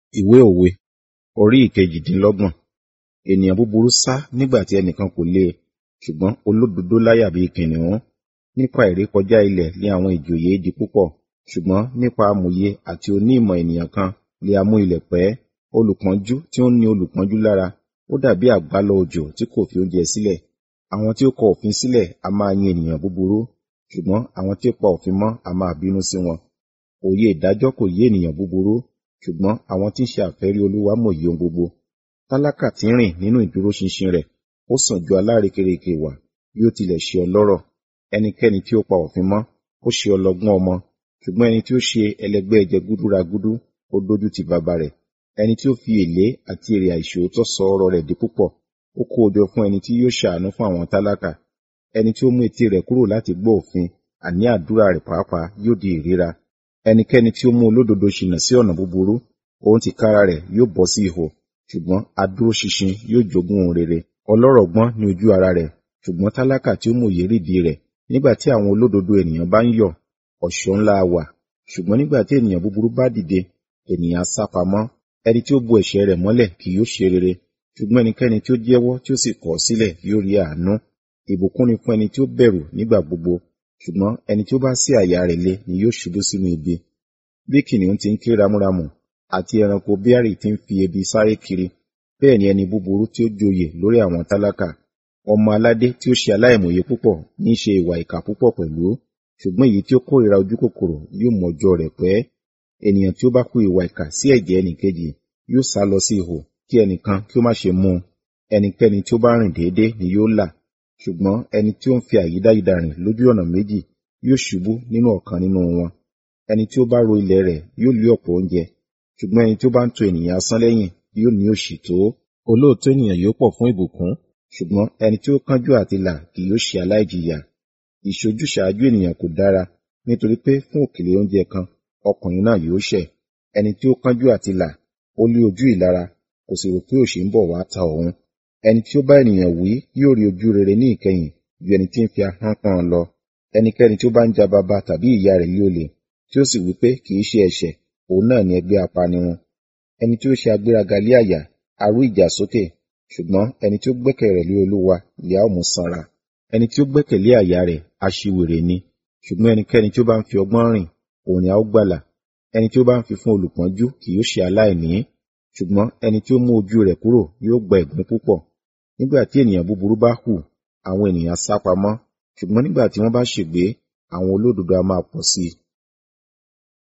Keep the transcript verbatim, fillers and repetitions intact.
Ìwé òwe orí ìkejìdínlọ́gbọ̀n. Ènìyàn búburú sá nígbà tí ẹnìkan kò lé e, ṣùgbọ́n olódodo láyà bí kìnnìún. Nípa ìrékọjá ilẹ̀ ni àwọn ìjòyè di púpọ̀, ṣùgbọ́n nípa amòye àti onímọ̀ ènìyàn kan lè a mú ilẹ̀ pẹ́. Olùpọ́njú tí ó ń ní olùpọ́njú lára, ó dàbí àgbálọ òjò tí kò fi oúnjẹ sílẹ̀. Àwọn tí ó kọ òfin sílẹ̀ a máa yin ènìyàn búburú, ṣùgbọ́n àwọn tí ó pa òfin mọ́ a máa bínú sí wọn. Òye ìdájọ́ kò yé ènìyàn búburú, ṣùgbọ́n àwọn tí ń ṣe àfẹ́rí Olúwa mòye ohun gbogbo. Tálákà tí ń rìn nínú ìdúróṣinṣin rẹ̀, ó sàn ju alárékérekè wà, bí ó tilẹ̀ ṣe ọlọ́rọ̀. Ẹnikẹ́ni tí ó pa òfin mọ́, ó ṣe ọlọ́gbọ́n ọmọ, ṣùgbọ́n ẹni tí ó ṣe ẹlẹgbẹ́ jẹgúdúragúdú, ó dójú ti baba rẹ̀. Ẹni tí ó fi èlé àti èrè àìṣòótọ́ sọ ọrọ̀ rẹ̀ di púpọ̀, ó kó o jọ fún ẹni tí yóò ṣàánú fún àwọn tálákà. Ẹni tí ó mú etí rẹ̀ kúrò láti gbọ́ òfin, àní àdúrà rẹ̀ pàápàá yóò di ìríra. Ẹnikẹ́ni tí ó mú olódodo ṣìnà sí ọ̀nà búburú, òun tìkára rẹ̀ yóò bọ́ sí ihò, ṣùgbọ́n adúróṣinṣin yóò jogún ohun rere. Ọlọ́rọ̀ gbọ́n ní ojú ara rẹ̀, ṣùgbọ́n tálákà tí ó mòye rídìí rẹ̀. Nígbà tí àwọn olódodo ènìyàn bá ń yọ̀, ọ̀ṣọ́ ńlá wà, ṣùgbọ́n nígbà tí ènìyàn búburú bá dìde, ènìyàn á sá pamọ́. Ẹni tí ó bo ẹ̀ṣẹ̀ rẹ̀ mọ́lẹ̀ kì yóò ṣe rere, ṣùgbọ́n ẹnikẹ́ni tí ó jẹ́wọ́ tí ó sì kọ̀ ọ́ sílẹ̀ yóò rí àánú. Ìbùkún ni fún ẹni tí ó bẹ̀rù nígbà gbogbo, ṣùgbọ́n ẹni tí ó bá sí àyà rẹ̀ le ni yóò ṣubú sínú ibi. Bí kìnnìún ti ń ké ramúramù, àti ẹranko bíárì tí ń fi ebi sáré kiri, bẹ́ẹ̀ ni ẹni búburú tí ó joyè lórí àwọn tálákà. Ọmọ aládé tí ó ṣe aláìmòye púpọ̀ ní í ṣe ìwà ìkà púpọ̀ pẹ̀lú, ṣùgbọ́n èyí tí ó kórìíra ojúkòkòrò yóò mọ ọjọ́ rẹ̀ pẹ́. Ènìyàn tí ó bá hu ìwà ìkà sí ẹ̀jẹ̀ ẹnìkejì yóò sá lọ sí ihò, kí ẹnìkan kí ó má ṣe mú un. Ẹnikẹ́ni tí ó bá rìn déédé ni yóò là, ṣùgbọ́n ẹni tí ó ń fi àyídáyidà rìn lójú ọ̀nà méjì yóò ṣubú nínú ọ̀kan nínú wọn. Ẹni tí ó bá ro ilẹ̀ rẹ̀ yóò lé ọ̀pọ̀ oúnjẹ, ṣùgbọ́n ẹni tí ó bá ń tọ ènìyàn asán lẹ́yìn yóò ní òṣì tó. Olóòótọ́ ènìyàn yóò pọ̀ fún ìbùkún, ṣùgbọ́n ẹni tí ó kánjú àti là kì yóò ṣe aláìjìyà. Ìṣojúṣàájú ènìyàn kò dára, nítorí pé fún òkèlè oúnjẹ kan ọkùnrin náà yóò ṣẹ̀. Ẹni tí ó kánjú àti là, ó lé ojú ìlara, kò sì rò pé òṣì ń bọ̀ wá ta òun. Ẹni tí ó bá ènìyàn wí yóò rí ojú rere ní ìkẹyìn ju ẹni tí ń fi ahọ́n pọ́n ọn lọ. Ẹnikẹ́ni tí ó bá ń ja baba tàbí ìyá rẹ̀ lé olè, tí ó sì wí pé kì í ṣe ẹ̀ṣẹ̀, òun náà ni ẹgbẹ́ apanirun. Ẹni tí ó ṣe agbéraga lé àyà, a rú ìjà sókè, ṣùgbọ́n ẹni tí ó gbẹ́kẹ̀ rẹ̀ lé Olúwa ìyà ó mú sanra. Ẹni tí ó gbẹ́kẹ̀lé àyà rẹ̀ aṣiwèrè ni, ṣùgbọ́n ẹnikẹ́ni tí ó bá ń fi ọgbọ́n rìn, òun ni a ó gbàlà. Ẹni tí ó bá ń fi fún olùpọ́njú kì yóò ṣe aláìní, ṣùgbọ́n ẹni tí ó mú ojú rẹ̀ kúrò yóò gba ẹ̀gún púpọ̀. Nígbà tí ènìyàn búburú bá hù, àwọn ènìyàn sá pamọ́, ṣùgbọ́n nígbà tí wọ́n bá ṣègbé, àwọn olódodo a máa pọ̀ sí i.